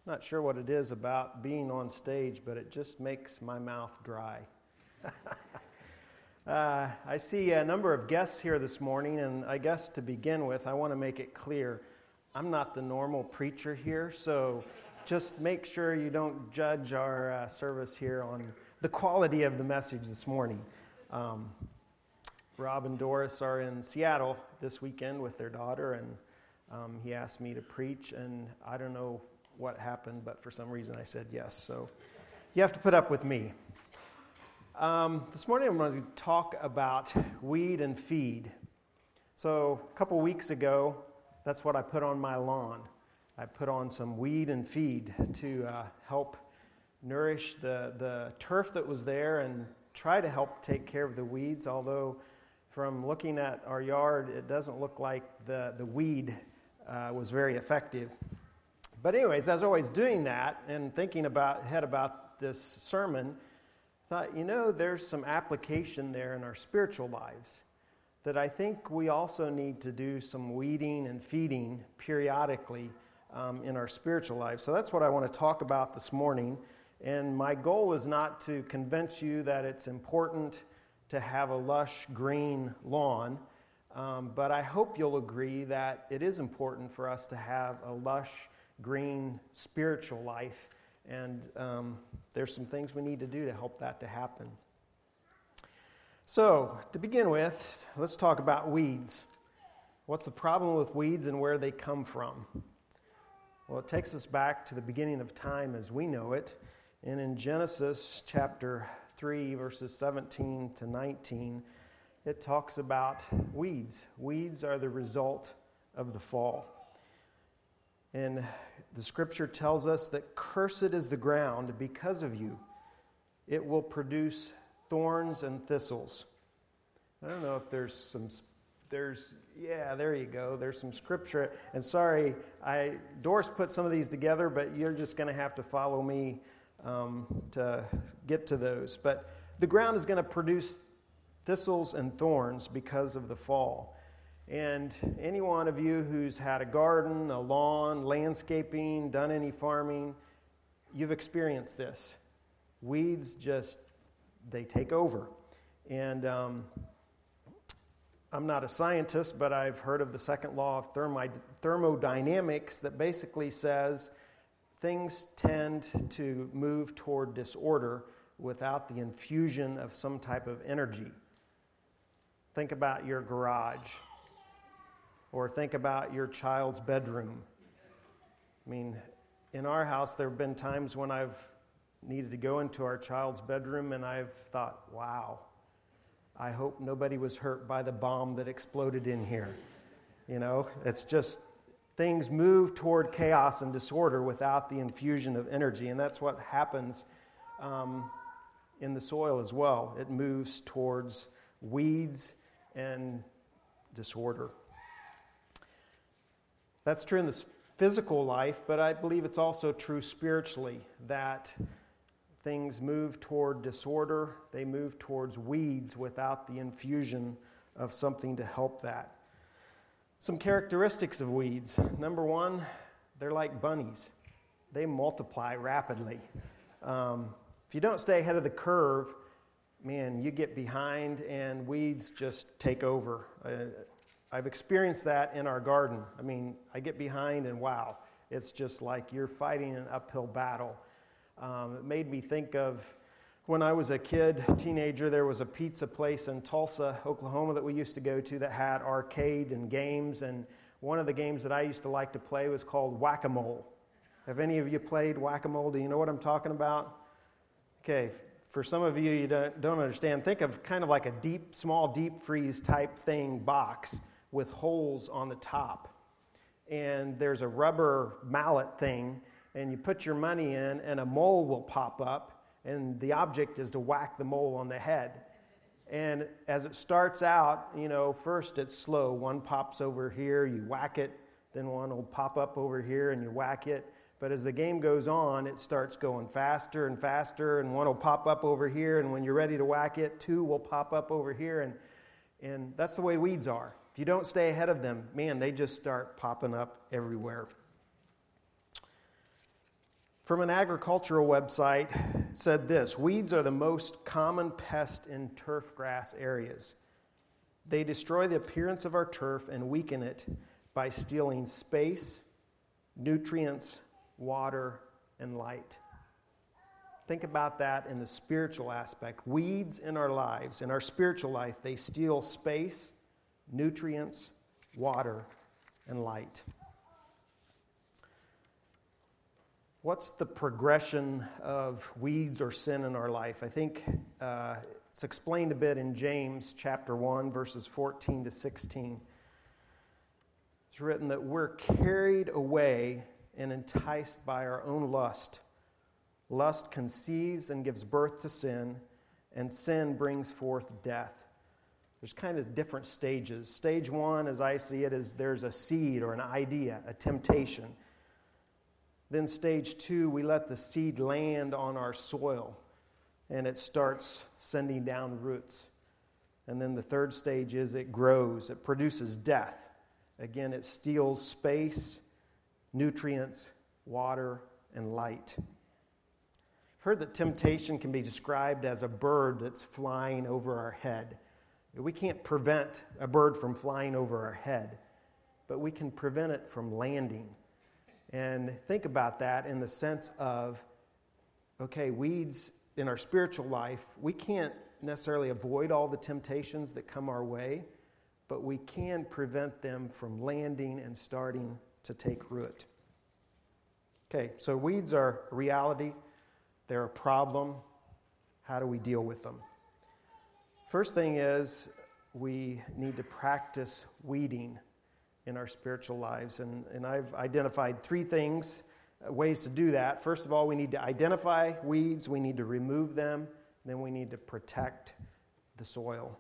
Not sure what it is about being on stage, but it just makes my mouth dry. I see a number of guests here this morning, and I guess to begin with, I want to make it clear, I'm not the normal preacher here, so just make sure you don't judge our service here on the quality of the message this morning. Rob and Doris are in Seattle this weekend with their daughter, and he asked me to preach, and I don't know what happened, but for some reason I said yes, so you have to put up with me. This morning I'm going to talk about weed and feed. So a couple weeks ago, that's what I put on my lawn. I put on some weed and feed to help nourish the turf that was there and try to help take care of the weeds, although from looking at our yard, it doesn't look like the weed was very effective. But anyways, as I was doing that and thinking about this sermon, I thought, there's some application there in our spiritual lives that I think we also need to do some weeding and feeding periodically in our spiritual lives. So that's what I want to talk about this morning. And my goal is not to convince you that it's important to have a lush green lawn, but I hope you'll agree that it is important for us to have a lush green spiritual life, and there's some things we need to do to help that to happen. So, to begin with, let's talk about weeds. What's the problem with weeds and where they come from? Well, it takes us back to the beginning of time as we know it, and in Genesis chapter 3, verses 17 to 19, it talks about weeds. Weeds are the result of the fall. And the scripture tells us that cursed is the ground because of you. It will produce thorns and thistles. I don't know if there you go. There's some scripture. And sorry, Doris put some of these together, but you're just going to have to follow me to get to those. But the ground is going to produce thistles and thorns because of the fall. And any one of you who's had a garden, a lawn, landscaping, done any farming, you've experienced this. Weeds they take over. And I'm not a scientist, but I've heard of the second law of thermodynamics that basically says things tend to move toward disorder without the infusion of some type of energy. Think about your garage. Or think about your child's bedroom. I mean, in our house, there have been times when I've needed to go into our child's bedroom and I've thought, wow, I hope nobody was hurt by the bomb that exploded in here. It's just things move toward chaos and disorder without the infusion of energy. And that's what happens in the soil as well. It moves towards weeds and disorder. That's true in the physical life, but I believe it's also true spiritually, that things move toward disorder, they move towards weeds without the infusion of something to help that. Some characteristics of weeds. Number one, they're like bunnies. They multiply rapidly. If you don't stay ahead of the curve, you get behind and weeds just take over. I've experienced that in our garden. I get behind and wow, it's just like you're fighting an uphill battle. It made me think of when I was a teenager, there was a pizza place in Tulsa, Oklahoma that we used to go to that had arcade and games, and one of the games that I used to like to play was called Whack-A-Mole. Have any of you played Whack-A-Mole? Do you know what I'm talking about? Okay, for some of you don't understand, think of kind of like a small deep freeze type thing box with holes on the top. And there's a rubber mallet thing, and you put your money in, and a mole will pop up, and the object is to whack the mole on the head. And as it starts out, first it's slow. One pops over here, you whack it, then one will pop up over here, and you whack it. But as the game goes on, it starts going faster and faster, and one will pop up over here, and when you're ready to whack it, two will pop up over here, and that's the way weeds are. If you don't stay ahead of them, they just start popping up everywhere. From an agricultural website, it said this: weeds are the most common pest in turf grass areas. They destroy the appearance of our turf and weaken it by stealing space, nutrients, water, and light. Think about that in the spiritual aspect. Weeds in our lives, in our spiritual life, they steal space, nutrients, water, and light. What's the progression of weeds or sin in our life? I think it's explained a bit in James chapter 1, verses 14 to 16. It's written that we're carried away and enticed by our own lust. Lust conceives and gives birth to sin, and sin brings forth death. There's kind of different stages. Stage one, as I see it, is there's a seed or an idea, a temptation. Then stage two, we let the seed land on our soil, and it starts sending down roots. And then the third stage is it grows, it produces death. Again, it steals space, nutrients, water, and light. I've heard that temptation can be described as a bird that's flying over our head. We can't prevent a bird from flying over our head, but we can prevent it from landing. And think about that in the sense of, okay, weeds in our spiritual life, we can't necessarily avoid all the temptations that come our way, but we can prevent them from landing and starting to take root. Okay, so weeds are a reality. They're a problem. How do we deal with them? First thing is we need to practice weeding in our spiritual lives. And I've identified three things, ways to do that. First of all, we need to identify weeds. We need to remove them. Then we need to protect the soil.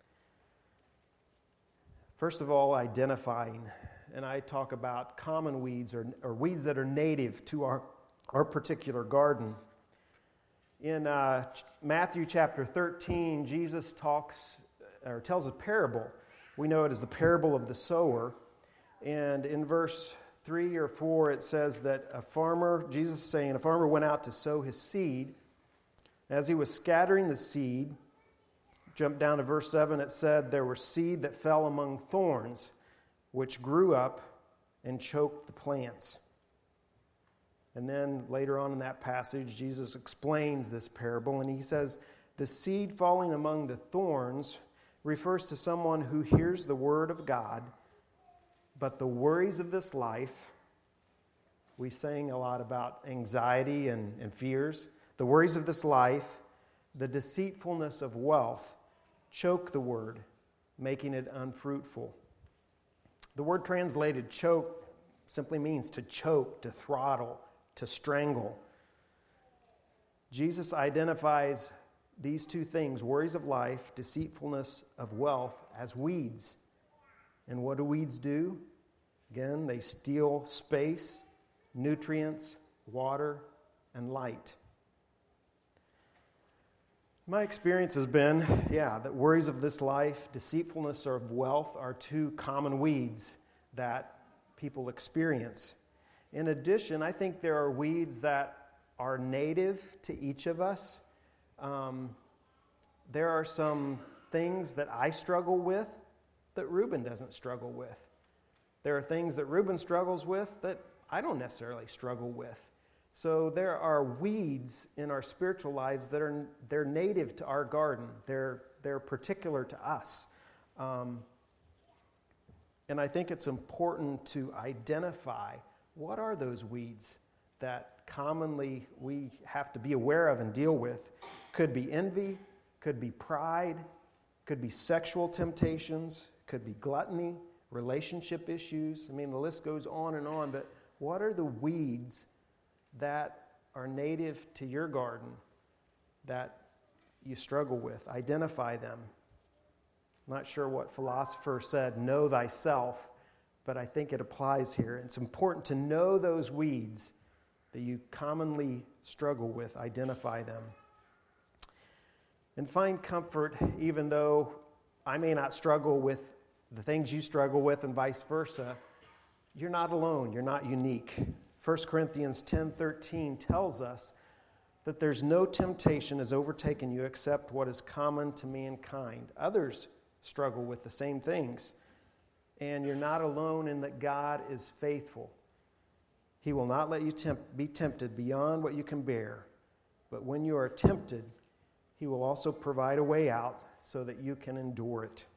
First of all, identifying. And I talk about common weeds or weeds that are native to our particular garden. In Matthew chapter 13, Jesus tells a parable. We know it as the parable of the sower. And in verse 3 or 4, it says that Jesus is saying, a farmer went out to sow his seed. As he was scattering the seed, jump down to verse 7, it said there was seed that fell among thorns, which grew up and choked the plants. And then later on in that passage, Jesus explains this parable, and he says, the seed falling among the thorns refers to someone who hears the word of God, but the worries of this life, we sang a lot about anxiety and fears. The worries of this life, the deceitfulness of wealth, choke the word, making it unfruitful. The word translated choke simply means to choke, to throttle, to strangle. Jesus identifies these two things, worries of life, deceitfulness of wealth, as weeds. And what do weeds do? Again, they steal space, nutrients, water, and light. My experience has been, that worries of this life, deceitfulness of wealth are two common weeds that people experience. In addition, I think there are weeds that are native to each of us. There are some things that I struggle with that Reuben doesn't struggle with. There are things that Reuben struggles with that I don't necessarily struggle with. So there are weeds in our spiritual lives that they're native to our garden. They're particular to us. And I think it's important to identify what are those weeds that commonly we have to be aware of and deal with. Could be envy, could be pride, could be sexual temptations, could be gluttony, relationship issues. I mean, the list goes on and on, but what are the weeds that are native to your garden that you struggle with? Identify them. I'm not sure what philosopher said, know thyself, but I think it applies here. It's important to know those weeds that you commonly struggle with, identify them. And find comfort even though I may not struggle with the things you struggle with and vice versa. You're not alone. You're not unique. 1 Corinthians 10:13 tells us that there's no temptation has overtaken you except what is common to mankind. Others struggle with the same things, and you're not alone in that God is faithful. He will not let you be tempted beyond what you can bear, but when you are tempted, He will also provide a way out so that you can endure it.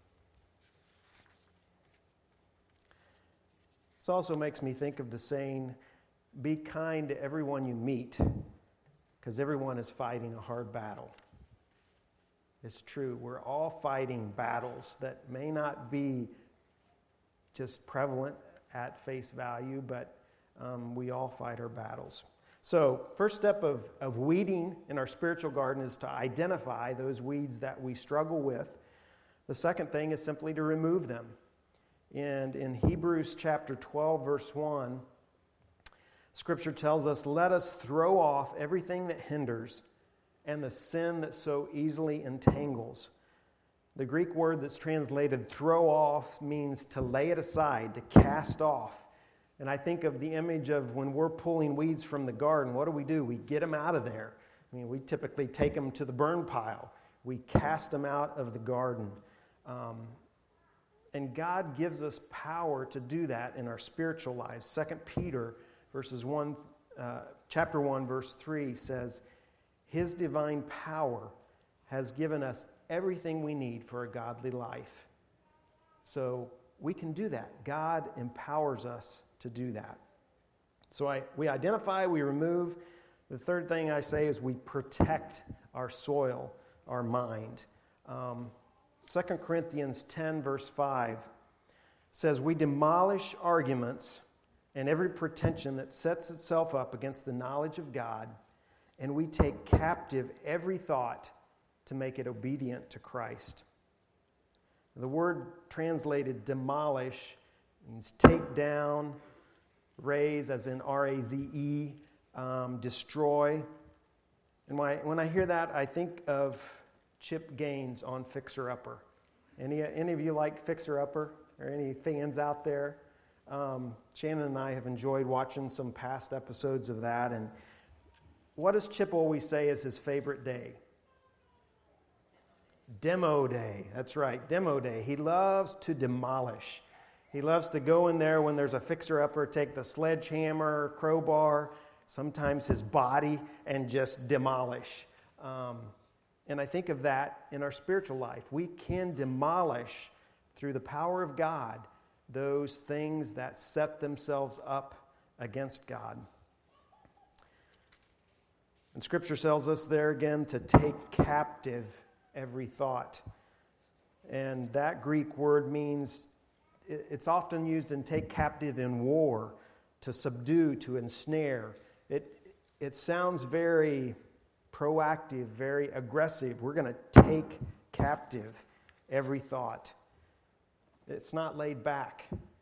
This also makes me think of the saying, be kind to everyone you meet, because everyone is fighting a hard battle. It's true. We're all fighting battles that may not be just prevalent at face value, but we all fight our battles. So, first step of weeding in our spiritual garden is to identify those weeds that we struggle with. The second thing is simply to remove them. And in Hebrews chapter 12, verse 1, Scripture tells us, let us throw off everything that hinders and the sin that so easily entangles. The Greek word that's translated throw off means to lay it aside, to cast off. And I think of the image of when we're pulling weeds from the garden, what do? We get them out of there. I mean, we typically take them to the burn pile. We cast them out of the garden. And God gives us power to do that in our spiritual lives. 2 Peter chapter 1, verse 3 says, His divine power has given us everything we need for a godly life. So we can do that. God empowers us to do that. So we identify, we remove. The third thing I say is we protect our soil, our mind. 2 Corinthians 10, verse 5 says, we demolish arguments and every pretension that sets itself up against the knowledge of God, and we take captive every thought to make it obedient to Christ. The word translated demolish means take down, raze, as in R-A-Z-E, destroy. And when I hear that, I think of Chip Gaines on Fixer Upper. Any of you like Fixer Upper, or any fans out there? Shannon and I have enjoyed watching some past episodes of that. And what does Chip always say is his favorite day? Demo day. That's right, demo day. He loves to demolish. He loves to go in there when there's a fixer-upper, take the sledgehammer, crowbar, sometimes his body, and just demolish. And I think of that in our spiritual life. We can demolish, through the power of God, those things that set themselves up against God. And Scripture tells us there again to take captive every thought. And that Greek word means, it's often used in take captive in war, to subdue, to ensnare. It sounds very proactive, very aggressive. We're going to take captive every thought. It's not laid back.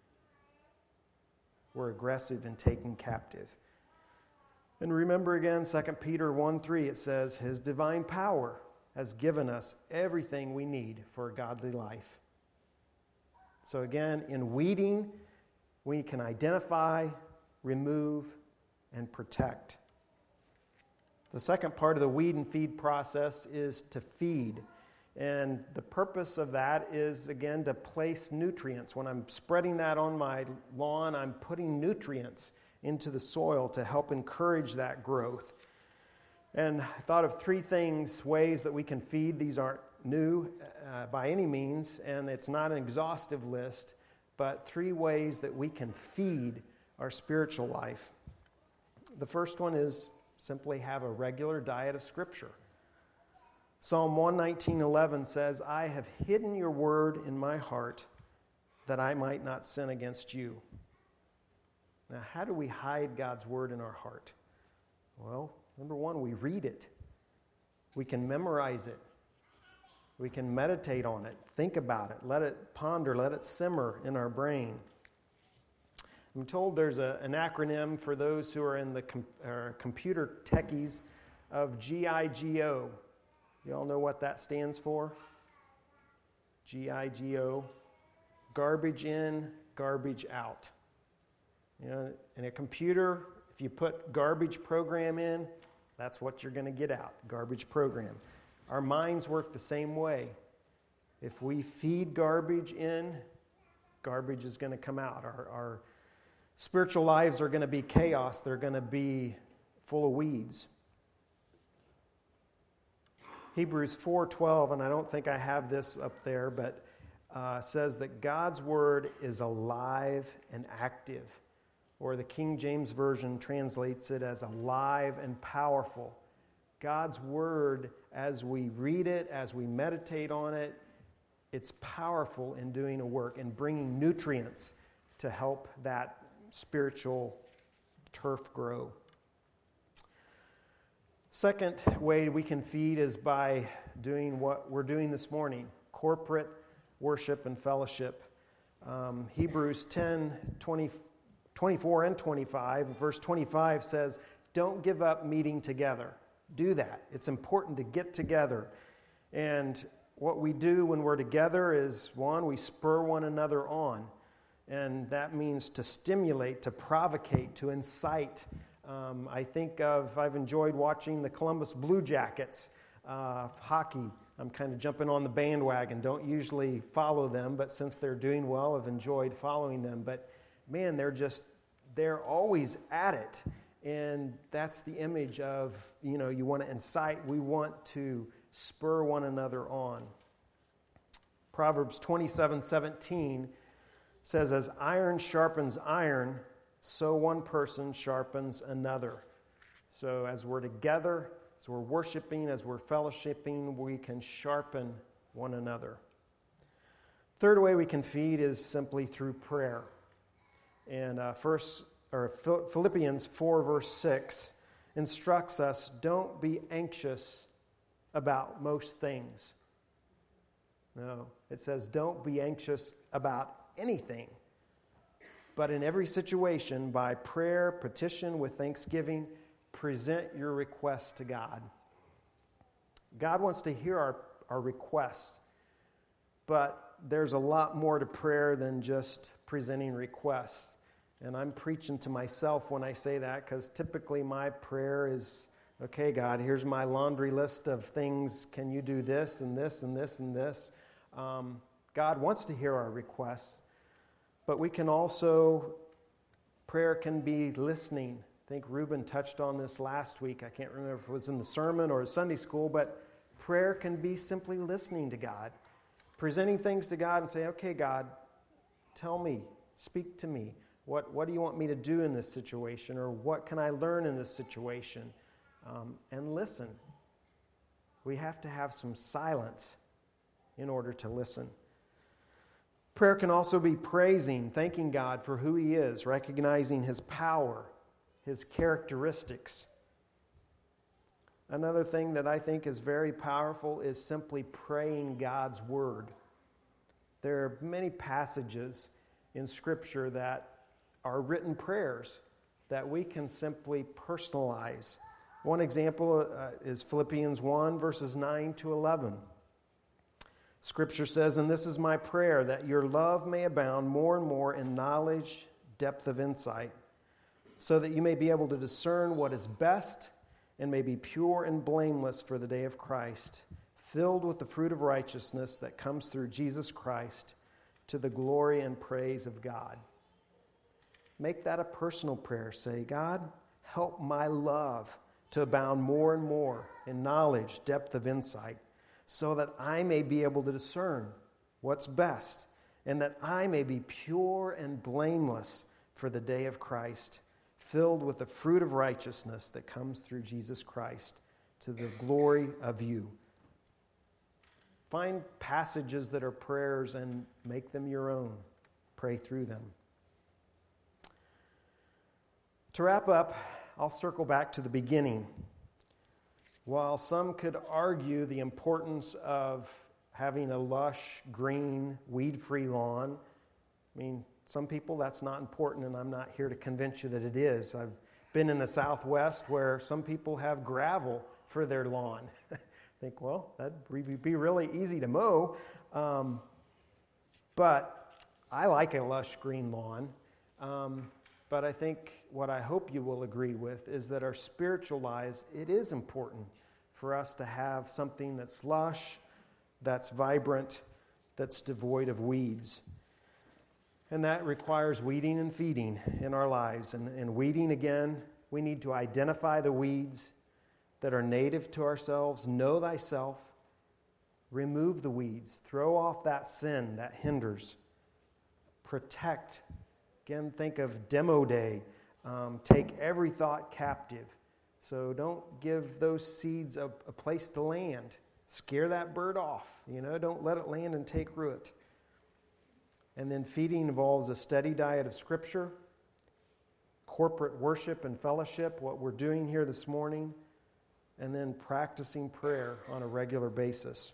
We're aggressive in taking captive. And remember again, 2 Peter 1:3, it says, His divine power has given us everything we need for a godly life. So again, in weeding, we can identify, remove, and protect. The second part of the weed and feed process is to feed. And the purpose of that is, again, to place nutrients. When I'm spreading that on my lawn, I'm putting nutrients into the soil to help encourage that growth. And I thought of three ways that we can feed. These aren't new by any means, and it's not an exhaustive list, but 3 ways that we can feed our spiritual life. The first one is simply have a regular diet of Scripture. Psalm 119:11 says, I have hidden your word in my heart that I might not sin against you. Now, how do we hide God's word in our heart? Well, number one, we read it. We can memorize it. We can meditate on it, think about it, let it ponder, let it simmer in our brain. I'm told there's an acronym for those who are in the computer techies of GIGO. You all know what that stands for? GIGO. Garbage in, garbage out. You know, in a computer, If you put garbage program in, that's what you're going to get out, garbage program. Our minds work the same way. If we feed garbage in, garbage is going to come out. Our spiritual lives are going to be chaos. They're going to be full of weeds. Hebrews 4:12, and I don't think I have this up there, but says that God's word is alive and active. Or the King James Version translates it as alive and powerful. God's word, as we read it, as we meditate on it, it's powerful in doing a work and bringing nutrients to help that spiritual turf grow. Second way we can feed is by doing what we're doing this morning, corporate worship and fellowship. Hebrews 10:24 and 25, verse 25 says, don't give up meeting together. Do that. It's important to get together. And what we do when we're together is, one, we spur one another on. And that means to stimulate, to provocate, to incite. I've enjoyed watching the Columbus Blue Jackets hockey. I'm kind of jumping on the bandwagon. Don't usually follow them, but since they're doing well, I've enjoyed following them. But man, they're always at it. And that's the image of, you want to incite. We want to spur one another on. Proverbs 27:17 says, as iron sharpens iron, so one person sharpens another. So as we're together, as we're worshiping, as we're fellowshipping, we can sharpen one another. Third way we can feed is simply through prayer. And Philippians 4 verse 6 instructs us, don't be anxious about most things. No, it says don't be anxious about anything. But in every situation, by prayer, petition with thanksgiving, present your requests to God. God wants to hear our requests. But there's a lot more to prayer than just presenting requests. And I'm preaching to myself when I say that, because typically my prayer is, okay, God, here's my laundry list of things. Can you do this and this and this and this? God wants to hear our requests. But we can also, prayer can be listening. I think Reuben touched on this last week. I can't remember if it was in the sermon or Sunday school, but prayer can be simply listening to God. Presenting things to God and say, okay, God, tell me, speak to me. What do you want me to do in this situation? Or what can I learn in this situation? And listen. We have to have some silence in order to listen. Prayer can also be praising, thanking God for who He is, recognizing His power, His characteristics. Another thing that I think is very powerful is simply praying God's Word. There are many passages in Scripture that are written prayers that we can simply personalize. One example is Philippians 1, verses 9 to 11. Scripture says, and this is my prayer, that your love may abound more and more in knowledge, depth of insight, so that you may be able to discern what is best and may be pure and blameless for the day of Christ, filled with the fruit of righteousness that comes through Jesus Christ, to the glory and praise of God. Make that a personal prayer. Say, God, help my love to abound more and more in knowledge, depth of insight, so that I may be able to discern what's best, and that I may be pure and blameless for the day of Christ, filled with the fruit of righteousness that comes through Jesus Christ, to the glory of you. Find passages that are prayers and make them your own. Pray through them. To wrap up, I'll circle back to the beginning. While some could argue the importance of having a lush, green, weed-free lawn, some people that's not important, and I'm not here to convince you that it is. I've been in the Southwest where some people have gravel for their lawn. I think, well, that'd be really easy to mow. But I like a lush green lawn. But I think what I hope you will agree with is that our spiritual lives, it is important for us to have something that's lush, that's vibrant, that's devoid of weeds. And that requires weeding and feeding in our lives. And weeding, again, we need to identify the weeds that are native to ourselves, know thyself, remove the weeds, throw off that sin that hinders, protect. Again, think of demo day. Take every thought captive. So don't give those seeds a place to land. Scare that bird off. Don't let it land and take root. And then feeding involves a steady diet of Scripture, corporate worship and fellowship, what we're doing here this morning, and then practicing prayer on a regular basis.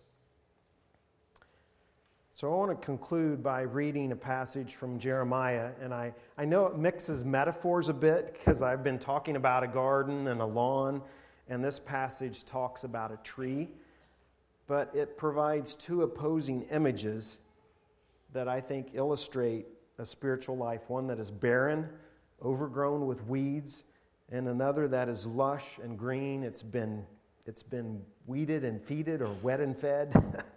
So I want to conclude by reading a passage from Jeremiah, and I know it mixes metaphors a bit because I've been talking about a garden and a lawn, and this passage talks about a tree, but it provides two opposing images that I think illustrate a spiritual life, one that is barren, overgrown with weeds, and another that is lush and green. It's been weeded and feeded or wet and fed.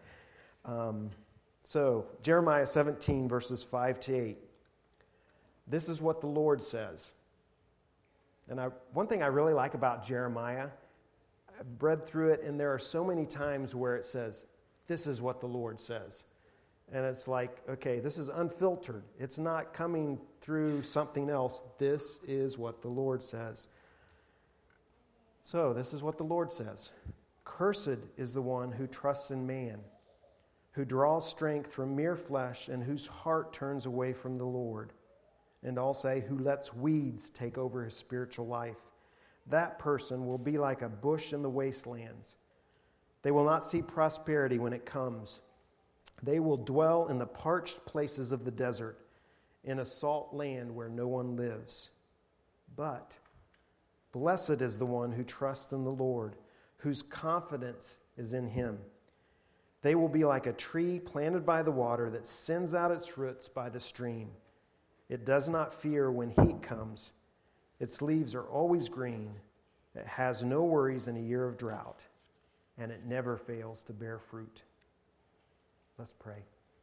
So, Jeremiah 17, verses 5 to 8. This is what the Lord says. And one thing I really like about Jeremiah, I've read through it, and there are so many times where it says, this is what the Lord says. And it's like, okay, this is unfiltered. It's not coming through something else. This is what the Lord says. So, this is what the Lord says. Cursed is the one who trusts in man, who draws strength from mere flesh, and whose heart turns away from the Lord. And I'll say, who lets weeds take over his spiritual life. That person will be like a bush in the wastelands. They will not see prosperity when it comes. They will dwell in the parched places of the desert, in a salt land where no one lives. But blessed is the one who trusts in the Lord, whose confidence is in him. They will be like a tree planted by the water that sends out its roots by the stream. It does not fear when heat comes. Its leaves are always green. It has no worries in a year of drought, and it never fails to bear fruit. Let's pray.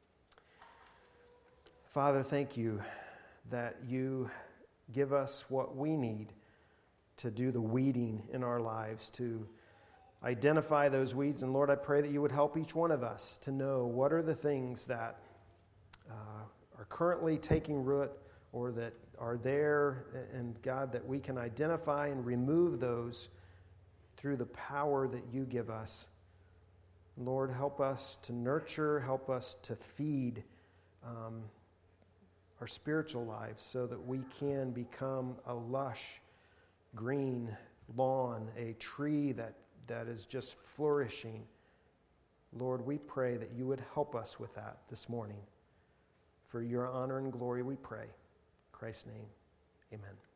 Father, thank you that you give us what we need to do the weeding in our lives, to identify those weeds. And Lord, I pray that you would help each one of us to know what are the things that are currently taking root or that are there, and God, that we can identify and remove those through the power that you give us. Lord, help us to nurture, help us to feed our spiritual lives so that we can become a lush, green lawn, a tree that is just flourishing. Lord, we pray that you would help us with that this morning. For your honor and glory we pray. In Christ's name, amen.